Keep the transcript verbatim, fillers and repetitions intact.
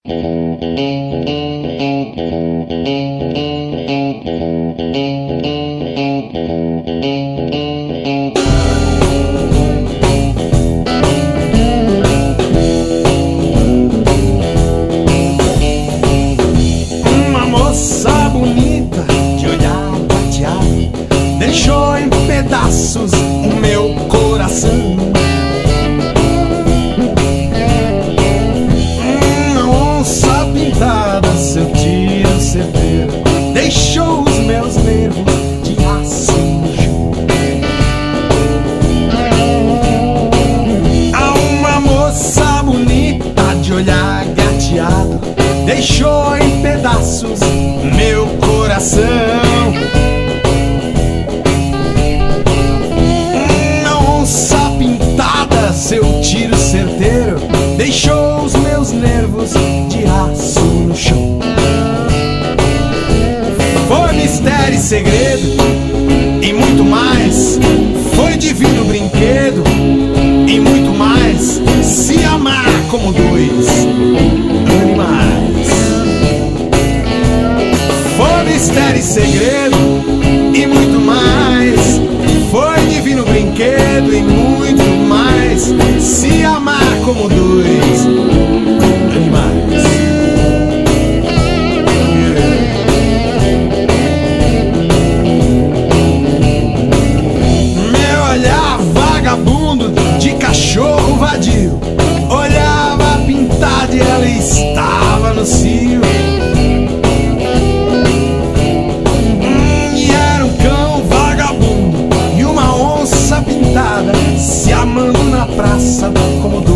Uma moça bonita de olhar prateado deixou em pedaços o meu coração. Uma onça pintada, seu tiro certeiro, deixou os meus nervos de aço no chão. Ah, uma moça bonita de olhar gateado deixou em pedaços meu coração. Uma onça pintada, seu tiro certeiro, deixou os meus nervos de aço no chão. Foi mistério e segredo e muito mais. Foi divino brinquedo e muito mais. Se amar como dois animais. Foi mistério e segredo e muito mais. Foi divino brinquedo e muito mais. Se amar como dois animais. Meu olhar vagabundo de cachorro vadio olhava pintado e ela estava no cio. Se amando na praça como